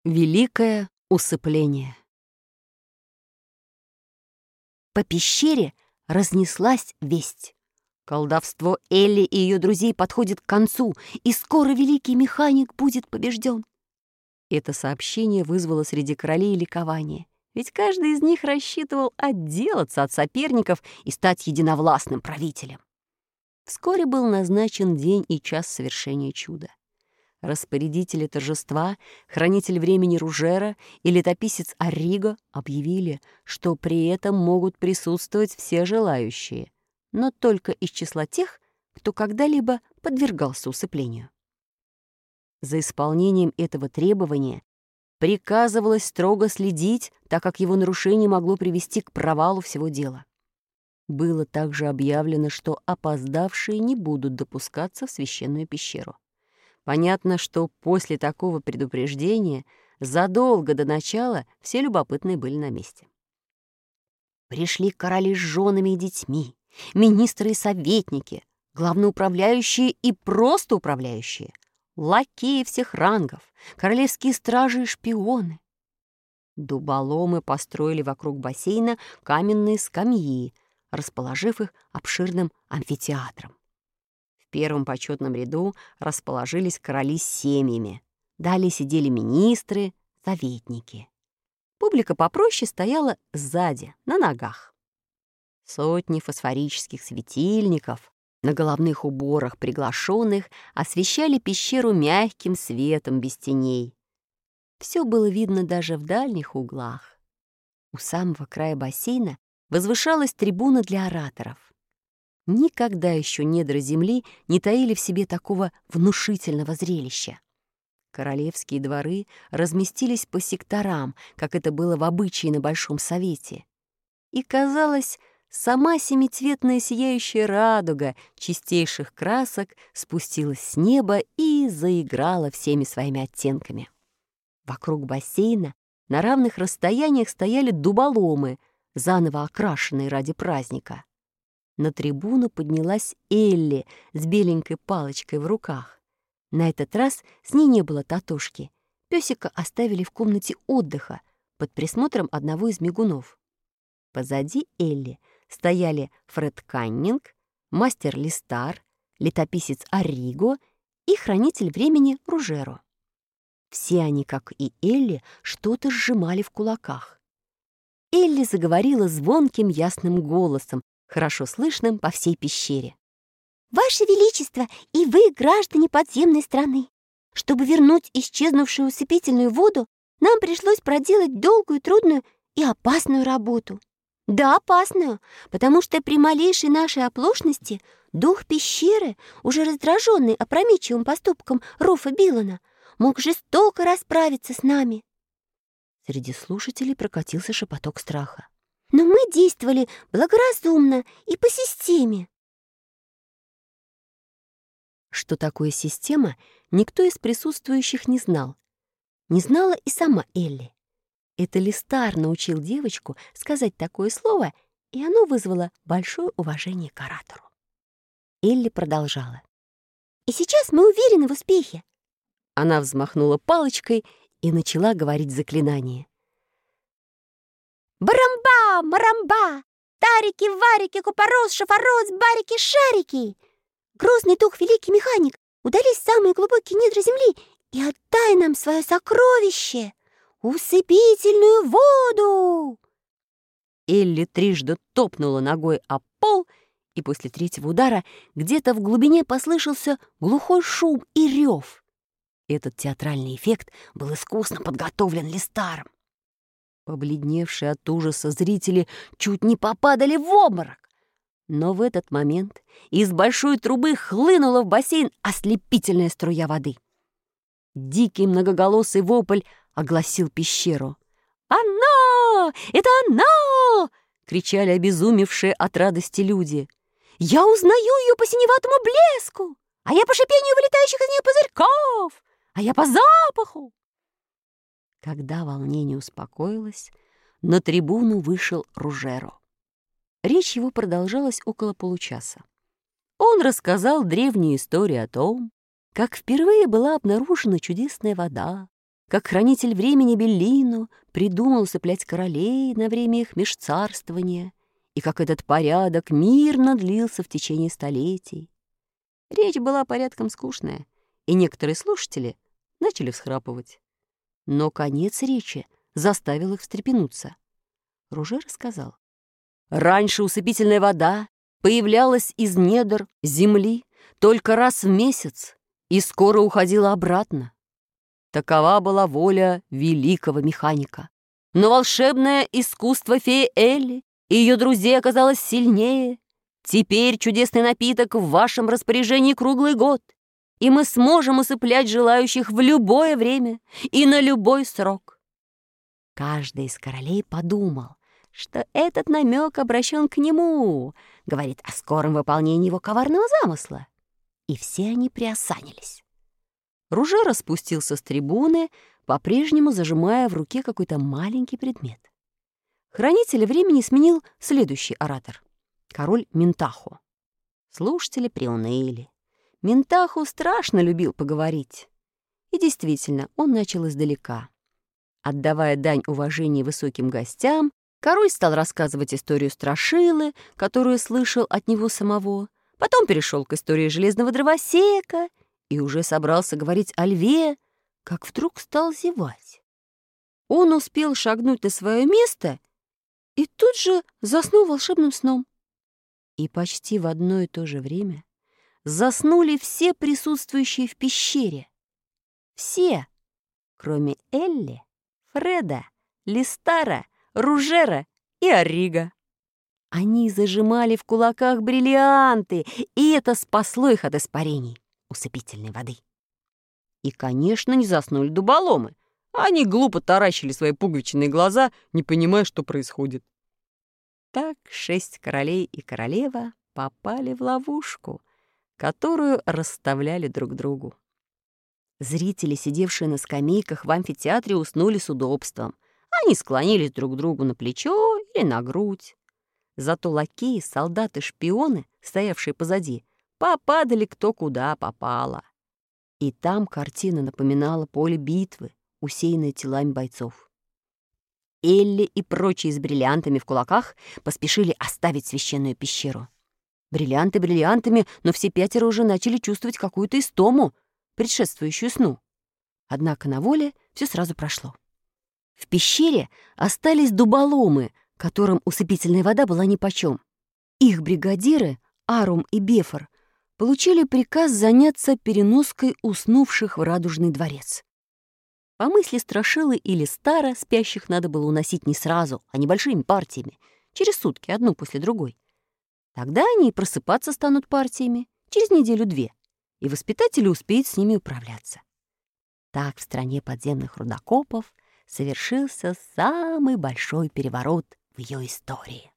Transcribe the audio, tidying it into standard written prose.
Великое усыпление. По пещере разнеслась весть. Колдовство Элли и ее друзей подходит к концу, и скоро великий механик будет побежден. Это сообщение вызвало среди королей ликование, ведь каждый из них рассчитывал отделаться от соперников и стать единовластным правителем. Вскоре был назначен день и час совершения чуда. Распорядители торжества, хранитель времени Ружера и летописец Арриго объявили, что при этом могут присутствовать все желающие, но только из числа тех, кто когда-либо подвергался усыплению. За исполнением этого требования приказывалось строго следить, так как его нарушение могло привести к провалу всего дела. Было также объявлено, что опоздавшие не будут допускаться в священную пещеру. Понятно, что после такого предупреждения задолго до начала все любопытные были на месте. Пришли короли с женами и детьми, министры и советники, главноуправляющие и просто управляющие, лакеи всех рангов, королевские стражи и шпионы. Дуболомы построили вокруг бассейна каменные скамьи, расположив их обширным амфитеатром. В первом почетном ряду расположились короли с семьями. Далее сидели министры, советники. Публика попроще стояла сзади, на ногах. Сотни фосфорических светильников на головных уборах приглашенных освещали пещеру мягким светом без теней. Все было видно даже в дальних углах. У самого края бассейна возвышалась трибуна для ораторов. Никогда еще недра земли не таили в себе такого внушительного зрелища. Королевские дворы разместились по секторам, как это было в обычае на Большом Совете. И, казалось, сама семицветная сияющая радуга чистейших красок спустилась с неба и заиграла всеми своими оттенками. Вокруг бассейна на равных расстояниях стояли дуболомы, заново окрашенные ради праздника. На трибуну поднялась Элли с беленькой палочкой в руках. На этот раз с ней не было Татошки. Пёсика оставили в комнате отдыха под присмотром одного из мигунов. Позади Элли стояли Фред Каннинг, мастер Листар, летописец Арриго и хранитель времени Ружеро. Все они, как и Элли, что-то сжимали в кулаках. Элли заговорила звонким ясным голосом, хорошо слышным по всей пещере. «Ваше Величество и вы, граждане подземной страны, чтобы вернуть исчезнувшую усыпительную воду, нам пришлось проделать долгую, трудную и опасную работу. Да, опасную, потому что при малейшей нашей оплошности дух пещеры, уже раздраженный опрометчивым поступком Руфа Биллана, мог жестоко расправиться с нами». Среди слушателей прокатился шепоток страха. «Но мы действовали благоразумно и по системе». Что такое система, никто из присутствующих не знал. Не знала и сама Элли. Это Листар научил девочку сказать такое слово, и оно вызвало большое уважение к оратору. Элли продолжала. «И сейчас мы уверены в успехе». Она взмахнула палочкой и начала говорить заклинание. «Барамба, марамба! Тарики, варики, купорос, шафорос, барики, шарики! Грозный дух, великий механик, удались в самые глубокие недра земли и отдай нам свое сокровище — усыпительную воду!» Элли трижды топнула ногой об пол, и после третьего удара где-то в глубине послышался глухой шум и рев. Этот театральный эффект был искусно подготовлен Листаром. Побледневшие от ужаса зрители чуть не попадали в обморок. Но в этот момент из большой трубы хлынула в бассейн ослепительная струя воды. Дикий многоголосый вопль огласил пещеру. «Оно! Это оно!» — кричали обезумевшие от радости люди. «Я узнаю ее по синеватому блеску, а я по шипению вылетающих из нее пузырьков, а я по запаху!» Когда волнение успокоилось, на трибуну вышел Ружеро. Речь его продолжалась около получаса. Он рассказал древнюю историю о том, как впервые была обнаружена чудесная вода, как хранитель времени Беллино придумал усыплять королей на время их межцарствования, и как этот порядок мирно длился в течение столетий. Речь была порядком скучная, и некоторые слушатели начали всхрапывать. Но конец речи заставил их встрепенуться. Руже рассказал. Раньше усыпительная вода появлялась из недр земли только раз в месяц и скоро уходила обратно. Такова была воля великого механика. Но волшебное искусство феи Элли и ее друзей оказалось сильнее. Теперь чудесный напиток в вашем распоряжении круглый год, и мы сможем усыплять желающих в любое время и на любой срок. Каждый из королей подумал, что этот намек обращен к нему, говорит о скором выполнении его коварного замысла. И все они приосанились. Ружер спустился с трибуны, по-прежнему зажимая в руке какой-то маленький предмет. Хранителя времени сменил следующий оратор — король Ментахо. Слушатели приуныли. Ментахо страшно любил поговорить. И действительно, он начал издалека. Отдавая дань уважения высоким гостям, король стал рассказывать историю Страшилы, которую слышал от него самого, потом перешел к истории железного дровосека и уже собрался говорить о льве, как вдруг стал зевать. Он успел шагнуть на свое место и тут же заснул волшебным сном. И почти в одно и то же время заснули все присутствующие в пещере. Все, кроме Элли, Фреда, Листара, Ружера и Оррига. Они зажимали в кулаках бриллианты, и это спасло их от испарений усыпительной воды. И, конечно, не заснули дуболомы. Они глупо таращили свои пуговичные глаза, не понимая, что происходит. Так 6 королей и королева попали в ловушку, которую расставляли друг другу. Зрители, сидевшие на скамейках в амфитеатре, уснули с удобством. Они склонились друг к другу на плечо или на грудь. Зато лакеи, солдаты, шпионы, стоявшие позади, попадали кто куда попало. И там картина напоминала поле битвы, усеянное телами бойцов. Элли и прочие с бриллиантами в кулаках поспешили оставить священную пещеру. Бриллианты бриллиантами, но все 5 уже начали чувствовать какую-то истому, предшествующую сну. Однако на воле все сразу прошло. В пещере остались дуболомы, которым усыпительная вода была нипочем. Их бригадиры, Арум и Бефор, получили приказ заняться переноской уснувших в Радужный дворец. По мысли Страшилы или Стара, спящих надо было уносить не сразу, а небольшими партиями, через сутки, одну после другой. Тогда они и просыпаться станут партиями через неделю-две, и воспитатели успеют с ними управляться. Так в стране подземных рудокопов совершился самый большой переворот в ее истории.